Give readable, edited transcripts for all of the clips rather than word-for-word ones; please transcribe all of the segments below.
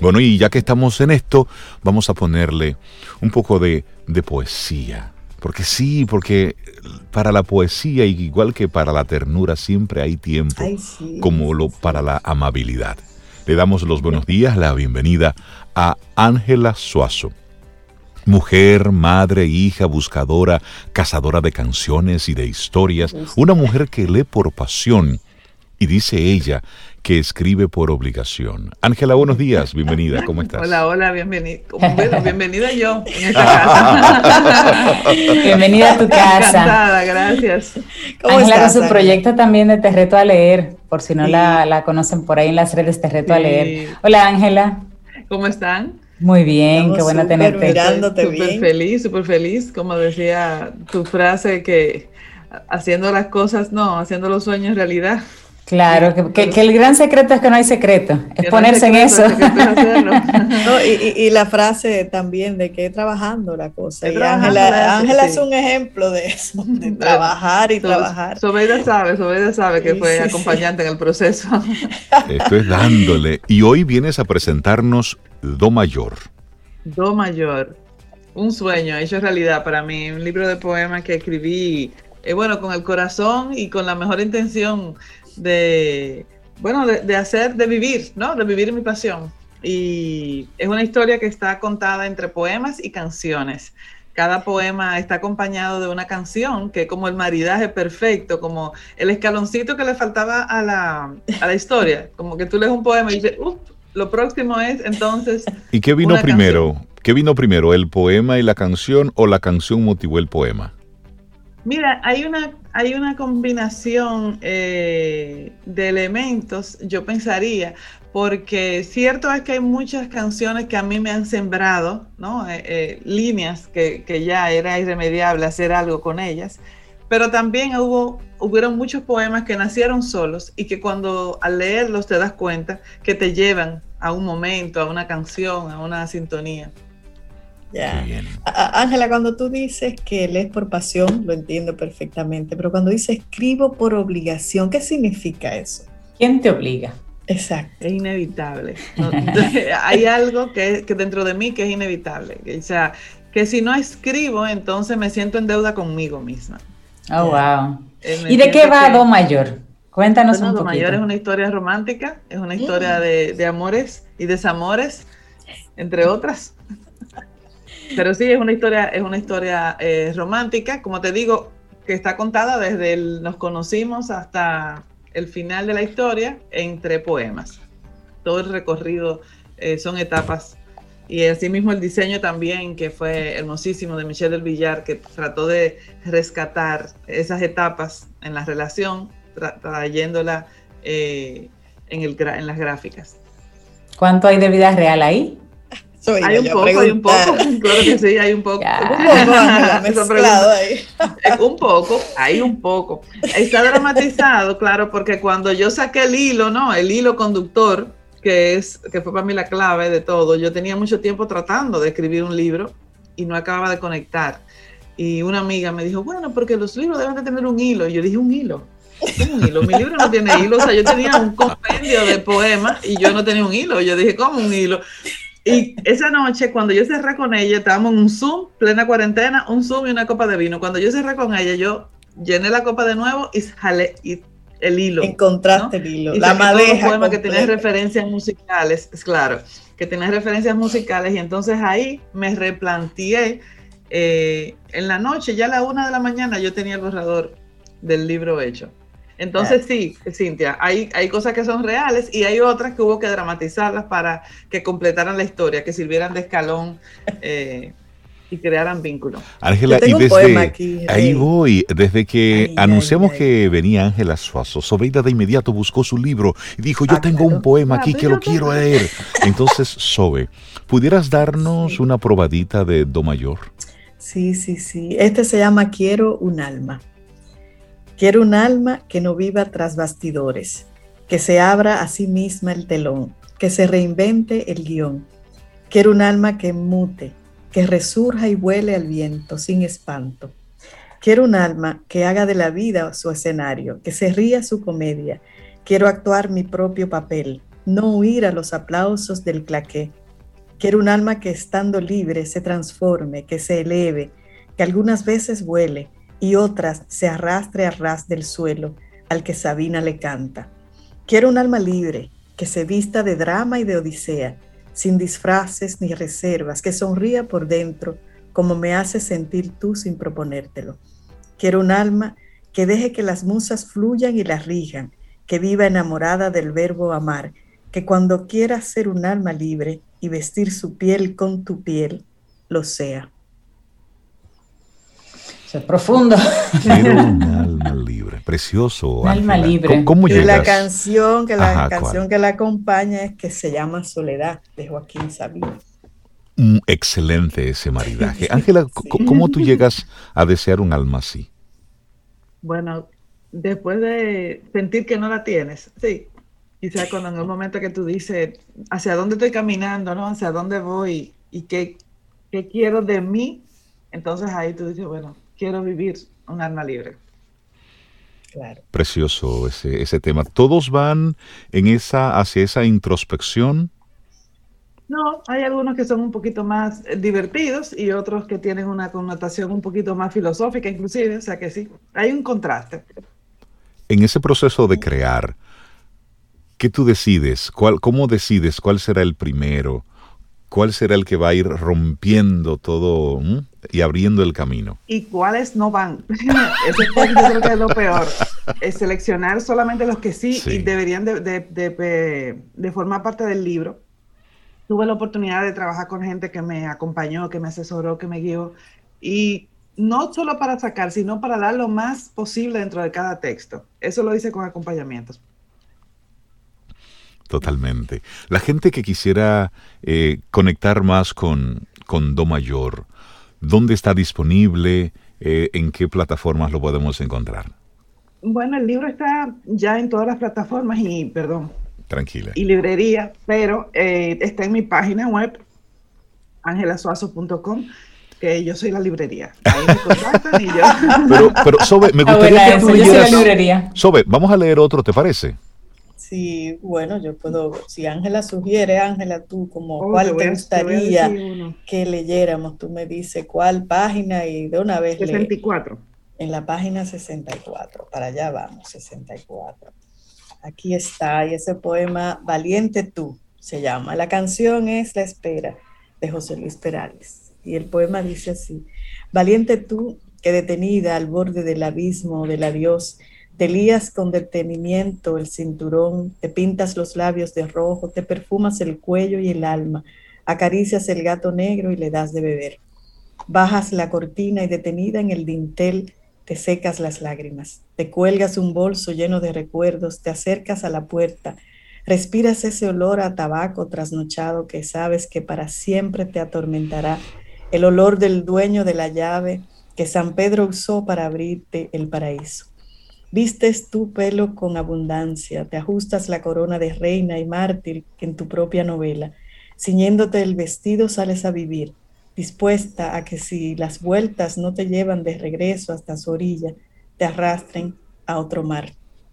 Bueno, y ya que estamos en esto, vamos a ponerle un poco de poesía. Porque sí, porque para la poesía, igual que para la ternura, siempre hay tiempo, Ay, sí, como sí, para sí. la amabilidad. Le damos los buenos días, la bienvenida a Ángela Zuazo. Mujer, madre, hija, buscadora, cazadora de canciones y de historias. Una mujer que lee por pasión y dice ella que escribe por obligación. Ángela, buenos días, bienvenida, ¿cómo Hola, estás? hola, bienvenida. Bueno, bienvenida yo en esta casa. Bienvenida a tu casa. Encantada, gracias. ¿Cómo Ángela con estás, su Ángela? proyecto también de Te Reto a Leer, por si no Sí. la conocen por ahí en las redes Te Reto a Leer. Sí. Hola Ángela, ¿Cómo están? muy bien, qué Estamos bueno súper tenerte. mirándote bien. Súper feliz, como decía tu frase, que haciendo las cosas, no, haciendo los sueños realidad. Claro, que el gran secreto es que no hay secreto, es Que no hay ponerse en secreto, eso. el secreto es hacerlo. No, y la frase también de que trabajando la cosa. Es Y trabajando, Ángela es sí. un ejemplo de eso, de Bueno, trabajar y trabajar. Sobeida sabe que Sí, fue sí, sí. acompañante en el proceso. Esto es dándole. Y hoy vienes a presentarnos Do Mayor. Do mayor, un sueño hecho realidad para mí, un libro de poemas que escribí, bueno, con el corazón y con la mejor intención de, bueno, de vivir, ¿no? De vivir mi pasión. Y es una historia que está contada entre poemas y canciones. Cada poema está acompañado de una canción que es como el maridaje perfecto, como el escaloncito que le faltaba a la historia. Como que tú lees un poema y dices, lo próximo es entonces ¿Y qué vino una primero? canción. ¿Qué vino primero, el poema y la canción o la canción motivó el poema? Mira, hay una combinación de elementos, yo pensaría, porque cierto es que hay muchas canciones que a mí me han sembrado, ¿no? Líneas que ya era irremediable hacer algo con ellas, pero también hubieron muchos poemas que nacieron solos y que cuando al leerlos te das cuenta que te llevan a un momento, a una canción, a una sintonía. Ya. Qué bien. Ángela, cuando tú dices que lees por pasión, lo entiendo perfectamente, pero cuando dices escribo por obligación, ¿qué significa eso? ¿Quién te obliga? Exacto. Es inevitable. ¿No? Hay algo que dentro de mí que es inevitable. O sea, que si no escribo, entonces me siento en deuda conmigo misma. Oh, wow. Me ¿Y de qué siento va que- Do Mayor? Cuéntanos Bueno, un Do Mayor es poquito. una historia romántica, es una historia de amores y desamores, entre otras. Pero sí, es una historia romántica, como te digo, que está contada desde nos conocimos hasta el final de la historia entre poemas. Todo el recorrido son etapas. Y asimismo el diseño también, que fue hermosísimo, de Michel del Villar, que trató de rescatar esas etapas en la relación, trayéndola en las gráficas. ¿Cuánto hay de vida real ahí? Hay un poco, claro que sí, hay un poco. Ya. Un poco, Ángela, mezclado ahí. Hay un poco. Está dramatizado, claro, porque cuando yo saqué el hilo, ¿no? El hilo conductor, que fue para mí la clave de todo. Yo tenía mucho tiempo tratando de escribir un libro y no acababa de conectar. Y una amiga me dijo, bueno, porque los libros deben de tener un hilo. Y yo dije, ¿un hilo? ¿Cómo un hilo? Mi libro no tiene hilo. O sea, yo tenía un compendio de poemas y yo no tenía un hilo. Yo dije, ¿cómo un hilo? Y esa noche, cuando yo cerré con ella, estábamos en un Zoom, plena cuarentena, un Zoom y una copa de vino. Cuando yo cerré con ella, yo llené la copa de nuevo y jalé el hilo. Encontraste, ¿no? El hilo, y la madeja. Todos los poemas que tienen referencias musicales, es claro, que tienen referencias musicales, y entonces ahí me replanteé. En la noche, ya a la 1 de la mañana, yo tenía el borrador del libro hecho. Entonces sí, Cintia, hay cosas que son reales y hay otras que hubo que dramatizarlas para que completaran la historia, que sirvieran de escalón y crearan vínculo. Ángela, y desde ahí voy, desde que anunciamos que venía Ángela Zuazo, Sobeida de inmediato buscó su libro y dijo, yo tengo un poema aquí que lo quiero leer. Entonces, Sobe, ¿pudieras darnos una probadita de Do Mayor? Sí. Este se llama Quiero un alma. Quiero un alma que no viva tras bastidores, que se abra a sí misma el telón, que se reinvente el guión. Quiero un alma que mute, que resurja y vuele al viento sin espanto. Quiero un alma que haga de la vida su escenario, que se ría su comedia. Quiero actuar mi propio papel, no huir a los aplausos del claqué. Quiero un alma que estando libre se transforme, que se eleve, que algunas veces vuele y otras se arrastre a ras del suelo al que Sabina le canta. Quiero un alma libre, que se vista de drama y de odisea, sin disfraces ni reservas, que sonría por dentro como me haces sentir tú sin proponértelo. Quiero un alma que deje que las musas fluyan y la rijan, que viva enamorada del verbo amar, que cuando quiera ser un alma libre y vestir su piel con tu piel, lo sea. Eso es profundo. Quiero un alma libre. Precioso. Un alma Ángela. libre. ¿Cómo Y llegas? la canción Ajá, que la acompaña es que se llama Soledad, de Joaquín Sabina. Excelente ese maridaje. Ángela, ¿cómo tú llegas a desear un alma así? Bueno, después de sentir que no la tienes, sí. Quizás cuando en el momento que tú dices, ¿hacia dónde estoy caminando, no? ¿Hacia dónde voy? ¿Y qué quiero de mí? Entonces ahí tú dices, bueno, quiero vivir un alma libre. Claro. Precioso ese tema. ¿Todos van hacia esa introspección? No, hay algunos que son un poquito más divertidos y otros que tienen una connotación un poquito más filosófica inclusive, o sea que sí, hay un contraste. En ese proceso de crear, ¿qué tú decides? ¿Cómo decides cuál será el primero? ¿Cuál será el que va a ir rompiendo todo y abriendo el camino? ¿Y cuáles no van? Eso es, yo creo que es lo peor. Es seleccionar solamente los que sí. Y deberían de formar parte del libro. Tuve la oportunidad de trabajar con gente que me acompañó, que me asesoró, que me guió. Y no solo para sacar, sino para dar lo más posible dentro de cada texto. Eso lo hice con acompañamientos. Totalmente. La gente que quisiera conectar más con Do Mayor, ¿dónde está disponible? ¿En qué plataformas lo podemos encontrar? Bueno, el libro está ya en todas las plataformas Tranquila. Y librería, pero está en mi página web, angelasuazo.com, que yo soy la librería. Ahí me contactan y yo... Pero Sobe, me gustaría que tú yo soy la leyeras... librería. Sobe, vamos a leer otro, ¿te parece? Sí, bueno, yo puedo, si Ángela sugiere, Ángela, tú como cuál te te gustaría uno. que leyéramos, tú me dices cuál página y de una vez 64. En la página 64, para allá vamos, 64. Aquí está, y ese poema, Valiente tú, se llama. La canción es La Espera, de José Luis Perales. Y el poema dice así: Valiente tú, que detenida al borde del abismo del adiós, te lías con detenimiento el cinturón, te pintas los labios de rojo, te perfumas el cuello y el alma, acaricias el gato negro y le das de beber. Bajas la cortina y detenida en el dintel, te secas las lágrimas, te cuelgas un bolso lleno de recuerdos, te acercas a la puerta, respiras ese olor a tabaco trasnochado que sabes que para siempre te atormentará, el olor del dueño de la llave que San Pedro usó para abrirte el paraíso. Vistes tu pelo con abundancia, te ajustas la corona de reina y mártir en tu propia novela, ciñéndote el vestido sales a vivir, dispuesta a que si las vueltas no te llevan de regreso hasta su orilla, te arrastren a otro mar.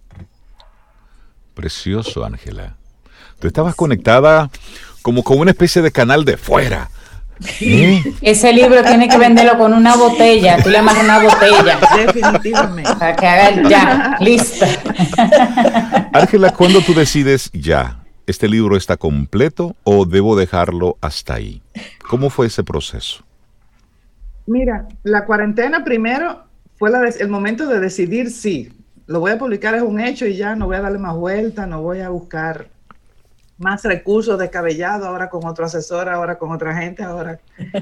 Precioso, Ángela. Tú estabas conectada como con una especie de canal de fuera. Ese libro tiene que venderlo con una botella. Tú le amarras una botella. Definitivamente. Para que haga ya, listo. Ángela, ¿cuándo tú decides ya? ¿Este libro está completo o debo dejarlo hasta ahí? ¿Cómo fue ese proceso? Mira, la cuarentena primero fue el momento de decidir si lo voy a publicar, es un hecho y ya no voy a darle más vuelta, no voy a buscar más recursos descabellados, ahora con otro asesor, ahora con otra gente, ahora.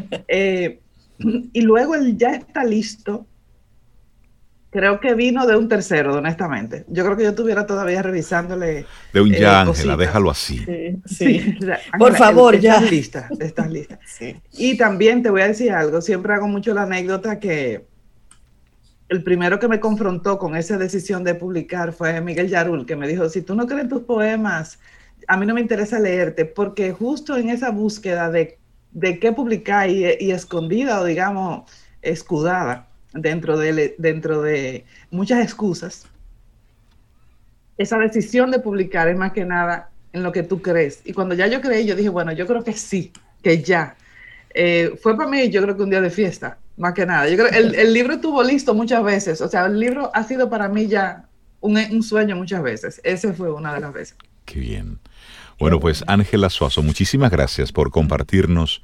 Y luego el ya está listo, creo que vino de un tercero, honestamente. Yo creo que yo estuviera todavía revisándole. De un ya, Ángela, déjalo así. Sí. O sea, Ángela, por favor, ya. Estás lista. Sí. Y también te voy a decir algo, siempre hago mucho la anécdota que el primero que me confrontó con esa decisión de publicar fue Miguel Yarul, que me dijo, si tú no crees tus poemas, a mí no me interesa leerte, porque justo en esa búsqueda de qué publicar y escondida o digamos escudada dentro de muchas excusas, esa decisión de publicar es más que nada en lo que tú crees. Y cuando ya yo creí, yo dije, bueno, yo creo que sí, que ya. Fue para mí, yo creo que un día de fiesta, más que nada. Yo creo el libro estuvo listo muchas veces. O sea, el libro ha sido para mí ya un sueño muchas veces. Ese fue una de las veces. Qué bien. Bueno, pues Ángela Zuazo, muchísimas gracias por compartirnos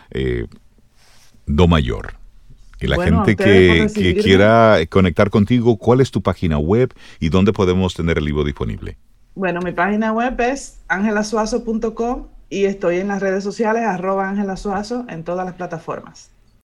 Do Mayor. Y la gente que quiera conectar contigo, ¿cuál es tu página web y dónde podemos tener el libro disponible? Bueno, mi página web es angelasuazo.com y estoy en las redes sociales @angelasuazo en todas las plataformas.